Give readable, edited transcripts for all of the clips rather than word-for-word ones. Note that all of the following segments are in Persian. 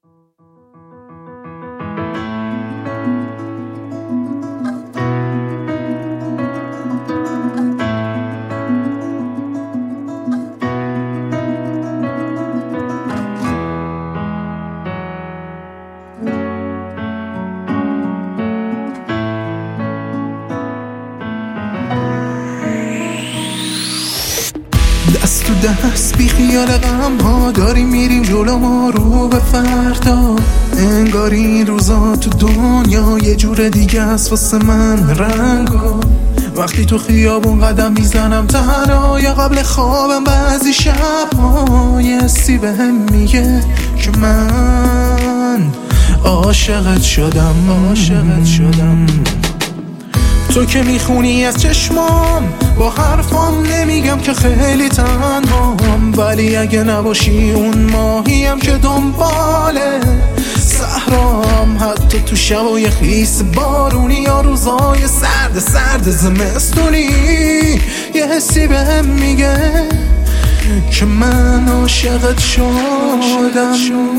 دست تو دست بی خیال غم ها داریم میریم جلو ما رو به فردا. انگار این روزا تو دنیا یه جور دیگه است واسه من رنگا. وقتی تو خیابون قدم میزنم تنها یا قبل خوابم بعضی شب‌ها یه حسی بهم میگه که من عاشقت شدم. تو که میخونی از چشمام، با حرفام نمیگم که خیلی تنهام، ولی اگه نباشی اون ماهیم که دنباله صحرام، حتی تو شبای خیس بارونی یا روزای سرد زمستونی یه حسی بهم میگه که من عاشقت شدم.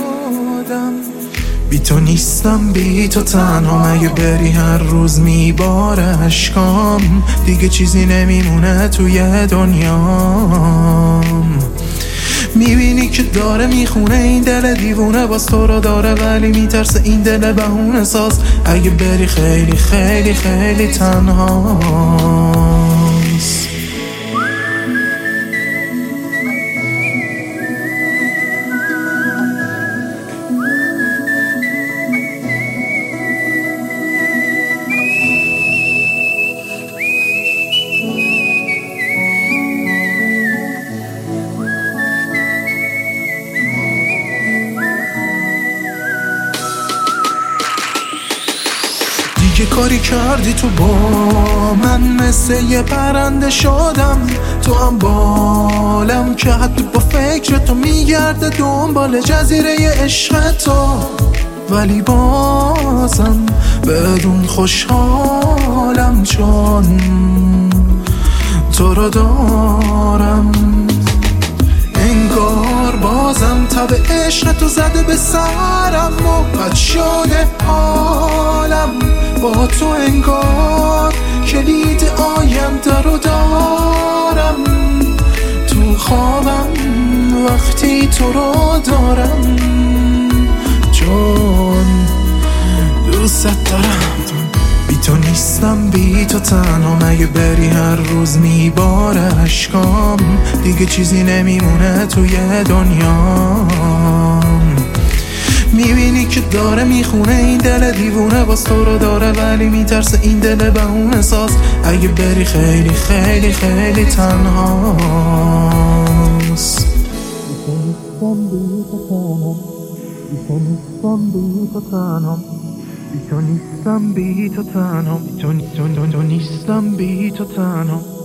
بی تو نیستم، بی تو تنها، اگه بری هر روز میباره اشکام، دیگه چیزی نمیمونه توی دنیام. میبینی که داره میخونه این دل دیوونه، باز تو رو داره ولی میترسه این دل بهونه ساز، اگه بری خیلی خیلی خیلی تنهاست. یه کاری کردی تو با من، مثل یه پرنده شدم تو هم بالم، که حتی با فکر تو میگرده دنبال جزیره عشق تو، ولی بازم بدون خوشحالم چون تو رو دارم. انگار بازم تب عشق تو زده به سرم و بد شده حالم با تو، انگار کلید آینده رو دارم تو خوابم وقتی تو رو دارم، چون دوست دارم. بی تو نیستم، بی تو تنها، اگه بری هر روز میباره اشکام، دیگه چیزی نمیمونه توی دنیام. میبینی که داره میخونه این دل دیوونه، باز تو رو داره ولی میترسه این دل بهونه ساز، اگه بری خیلی خیلی خیلی تنهاست. بی تو نیستم، بی تو تنها، بی تو نیستم، بی تو تنها، بی تو نیستم، بی تو تنها.